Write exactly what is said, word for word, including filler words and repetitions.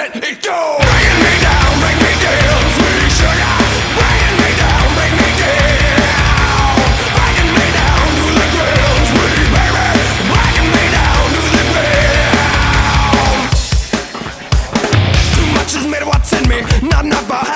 let it go. Breaking me down, break me down, sweet sugar. Breaking me down, break me down. Breaking me down to the ground, sweet baby. Breaking me down to the ground. Too much is made of what's in me, not enough.